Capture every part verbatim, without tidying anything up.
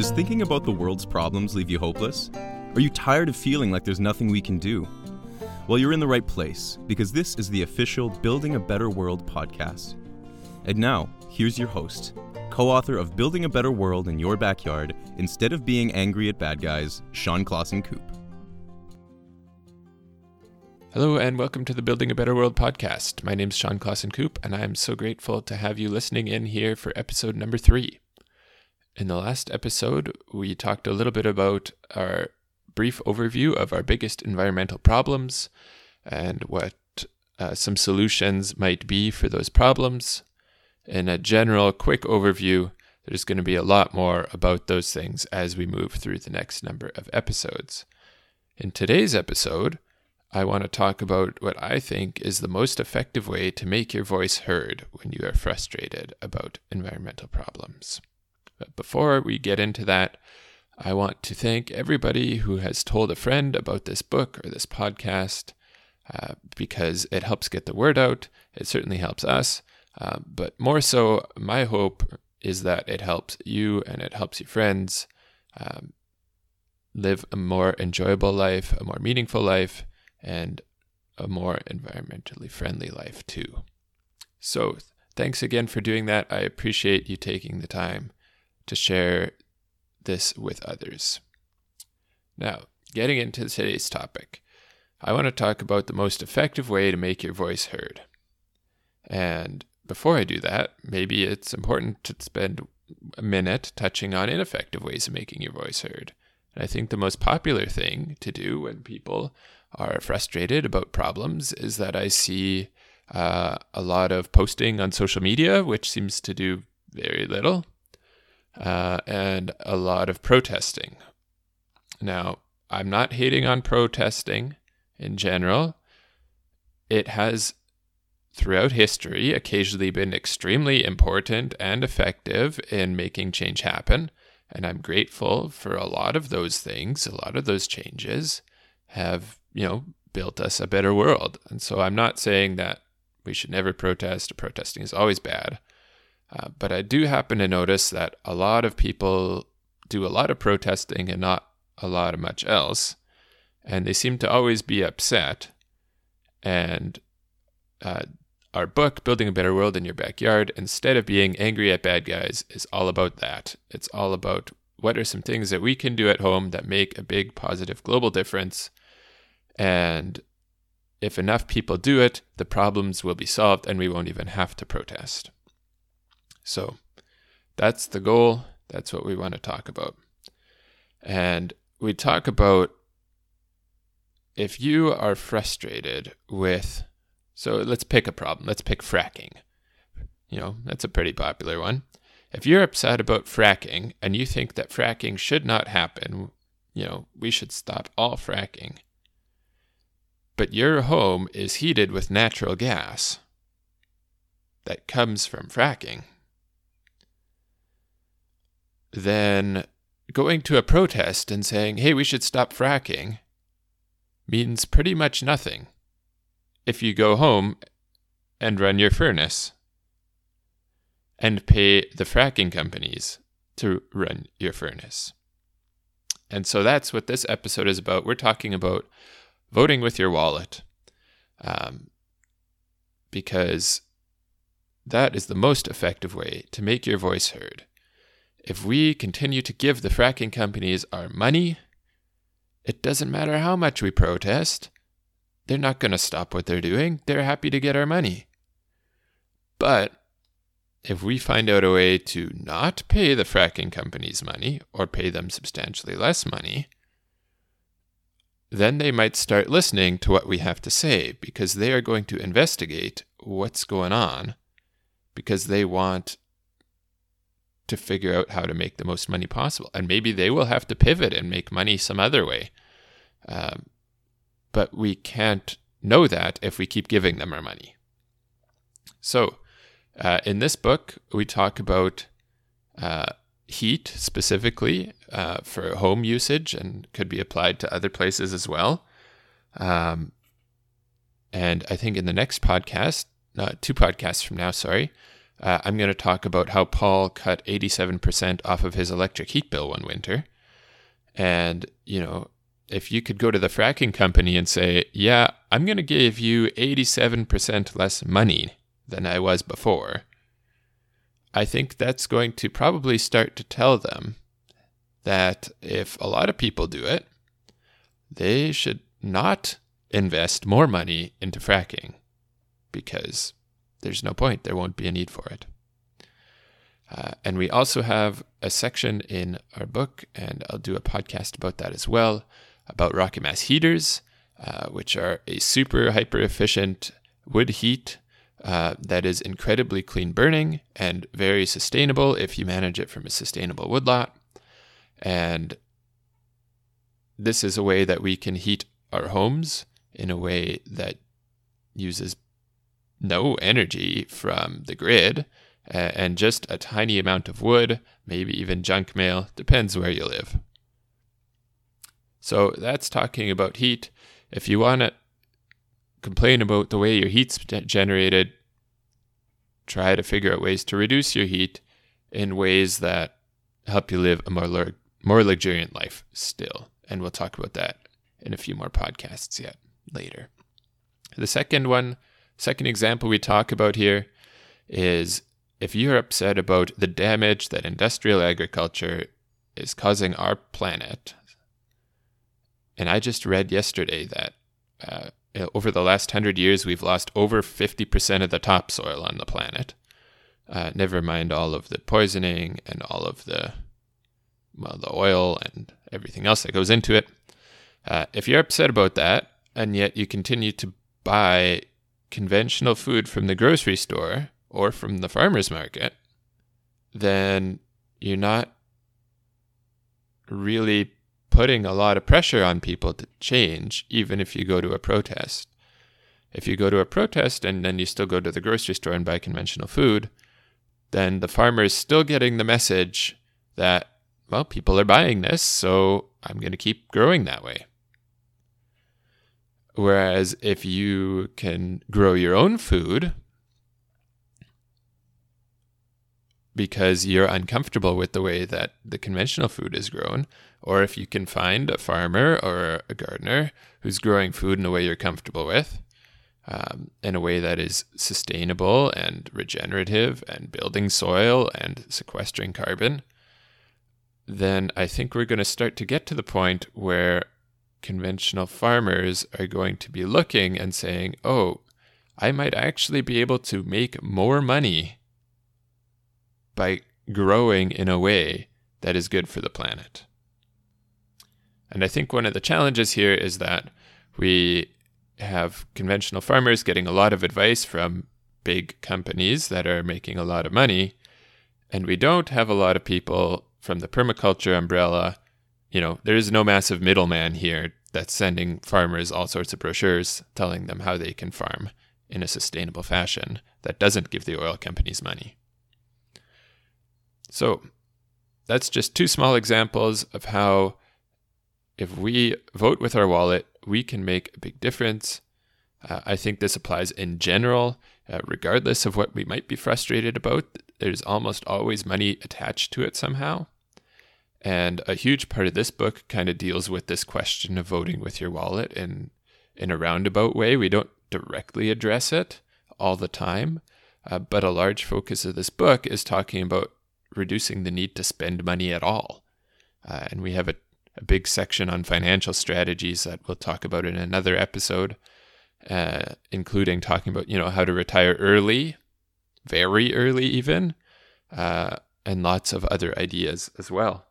Does thinking about the world's problems leave you hopeless? Are you tired of feeling like there's nothing we can do? Well, you're in the right place, because this is the official Building a Better World podcast. And now, here's your host, co-author of Building a Better World in Your Backyard, Instead of Being Angry at Bad Guys, Sean Clausen Coop. Hello and welcome to the Building a Better World podcast. My name is Sean Clausen Coop, and I am so grateful to have you listening in here for episode number three. In the last episode, we talked a little bit about our brief overview of our biggest environmental problems and what uh, some solutions might be for those problems. In a general quick overview, there's going to be a lot more about those things as we move through the next number of episodes. In today's episode, I want to talk about what I think is the most effective way to make your voice heard when you are frustrated about environmental problems. But before we get into that, I want to thank everybody who has told a friend about this book or this podcast uh, because it helps get the word out. It certainly helps us. Uh, but more so, my hope is that it helps you and it helps your friends um, live a more enjoyable life, a more meaningful life, and a more environmentally friendly life too. So thanks again for doing that. I appreciate you taking the time to share this with others. Now, getting into today's topic, I want to talk about the most effective way to make your voice heard. And before I do that, maybe it's important to spend a minute touching on ineffective ways of making your voice heard. And I think the most popular thing to do when people are frustrated about problems is that I see uh, a lot of posting on social media, which seems to do very little. Uh, and a lot of protesting. Now, I'm not hating on protesting in general. It has, throughout history, occasionally been extremely important and effective in making change happen. And I'm grateful for a lot of those things. A lot of those changes have, you know, built us a better world. And so I'm not saying that we should never protest or protesting is always bad. Uh, but I do happen to notice that a lot of people do a lot of protesting and not a lot of much else. And they seem to always be upset. And uh, our book, Building a Better World in Your Backyard, Instead of Being Angry at Bad Guys, is all about that. It's all about what are some things that we can do at home that make a big positive global difference. And if enough people do it, the problems will be solved and we won't even have to protest. So that's the goal. That's what we want to talk about. And we talk about if you are frustrated with, so let's pick a problem. Let's pick fracking. You know, that's a pretty popular one. If you're upset about fracking and you think that fracking should not happen, you know, we should stop all fracking. But your home is heated with natural gas that comes from fracking. Then going to a protest and saying, hey, we should stop fracking means pretty much nothing if you go home and run your furnace and pay the fracking companies to run your furnace. And so that's what this episode is about. We're talking about voting with your wallet um, because that is the most effective way to make your voice heard. If we continue to give the fracking companies our money, it doesn't matter how much we protest. They're not going to stop what they're doing. They're happy to get our money. But if we find out a way to not pay the fracking companies money or pay them substantially less money, then they might start listening to what we have to say because they are going to investigate what's going on because they want to figure out how to make the most money possible. And maybe they will have to pivot and make money some other way. Um, but we can't know that if we keep giving them our money. So uh, in this book, we talk about uh, heat specifically uh, for home usage and could be applied to other places as well. Um, and I think in the next podcast, uh, two podcasts from now, sorry, Uh, I'm going to talk about how Paul cut eighty-seven percent off of his electric heat bill one winter. And, you know, if you could go to the fracking company and say, yeah, I'm going to give you eighty-seven percent less money than I was before, I think that's going to probably start to tell them that if a lot of people do it, they should not invest more money into fracking, because there's no point. There won't be a need for it. Uh, and we also have a section in our book, and I'll do a podcast about that as well, about rocket mass heaters, uh, which are a super hyper efficient wood heat uh, that is incredibly clean burning and very sustainable if you manage it from a sustainable woodlot. And this is a way that we can heat our homes in a way that uses no energy from the grid uh, and just a tiny amount of wood, maybe even junk mail, depends where you live. So that's talking about heat. If you want to complain about the way your heat's generated, try to figure out ways to reduce your heat in ways that help you live a more, more luxuriant life still. And we'll talk about that in a few more podcasts yet later. The second one, second example we talk about here is if you're upset about the damage that industrial agriculture is causing our planet. And I just read yesterday that uh, over the last hundred years, we've lost over fifty percent of the topsoil on the planet. Uh, never mind all of the poisoning and all of the, well, the oil and everything else that goes into it. Uh, if you're upset about that, and yet you continue to buy conventional food from the grocery store or from the farmer's market, then you're not really putting a lot of pressure on people to change, even if you go to a protest. If you go to a protest and then you still go to the grocery store and buy conventional food, then the farmer is still getting the message that, well, people are buying this, so I'm going to keep growing that way. Whereas if you can grow your own food because you're uncomfortable with the way that the conventional food is grown, or if you can find a farmer or a gardener who's growing food in a way you're comfortable with, um, in a way that is sustainable and regenerative and building soil and sequestering carbon, then I think we're going to start to get to the point where conventional farmers are going to be looking and saying, oh, I might actually be able to make more money by growing in a way that is good for the planet. And I think one of the challenges here is that we have conventional farmers getting a lot of advice from big companies that are making a lot of money, and we don't have a lot of people from the permaculture umbrella. You know, there is no massive middleman here that's sending farmers all sorts of brochures telling them how they can farm in a sustainable fashion that doesn't give the oil companies money. So that's just two small examples of how if we vote with our wallet, we can make a big difference. Uh, I think this applies in general, uh, regardless of what we might be frustrated about. There's almost always money attached to it somehow. And a huge part of this book kind of deals with this question of voting with your wallet in, in a roundabout way. We don't directly address it all the time, uh, but a large focus of this book is talking about reducing the need to spend money at all. Uh, and we have a, a big section on financial strategies that we'll talk about in another episode, uh, including talking about, you know, how to retire early, very early even, uh, and lots of other ideas as well.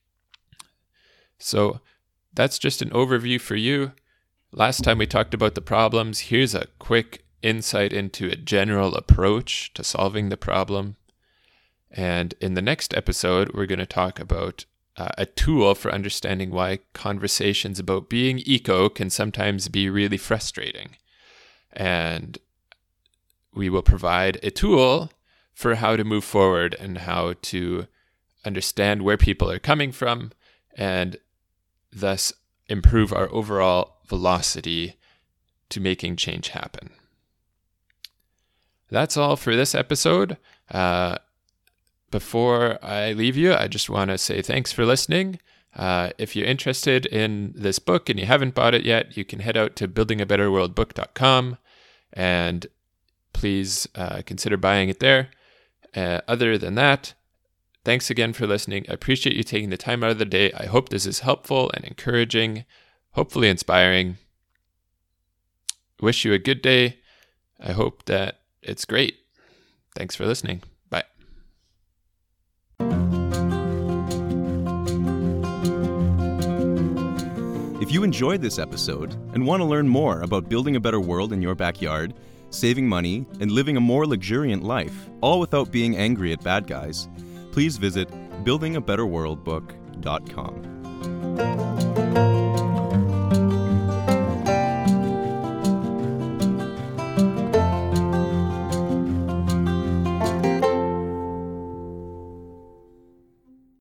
So that's just an overview for you. Last time we talked about the problems. Here's a quick insight into a general approach to solving the problem. And in the next episode, we're going to talk about uh, a tool for understanding why conversations about being eco can sometimes be really frustrating. And we will provide a tool for how to move forward and how to understand where people are coming from and thus improve our overall velocity to making change happen. That's all for this episode. Uh, before I leave you, I just want to say thanks for listening. Uh, if you're interested in this book and you haven't bought it yet, you can head out to building a better world book dot com and please uh, consider buying it there. Uh, other than that, thanks again for listening. I appreciate you taking the time out of the day. I hope this is helpful and encouraging, hopefully inspiring. Wish you a good day. I hope that it's great. Thanks for listening. Bye. If you enjoyed this episode and want to learn more about building a better world in your backyard, saving money, and living a more luxuriant life, all without being angry at bad guys, please visit building a better world book dot com.